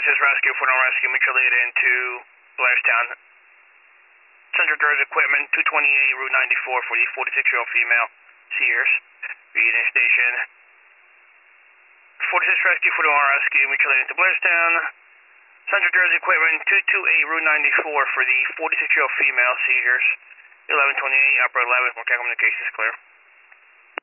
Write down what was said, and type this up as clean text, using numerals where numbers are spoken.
Forces Rescue, 401 Rescue, mutual aid into Blairstown. Central Jersey Equipment, 228 Route 94 for the 46-year-old female, Sears. Reading station. 46 Rescue, 401 Rescue, mutual aid into Blairstown. Central Jersey Equipment, 228 Route 94 for the 46-year-old female, Sears. 1128, upper 11, for communications clear.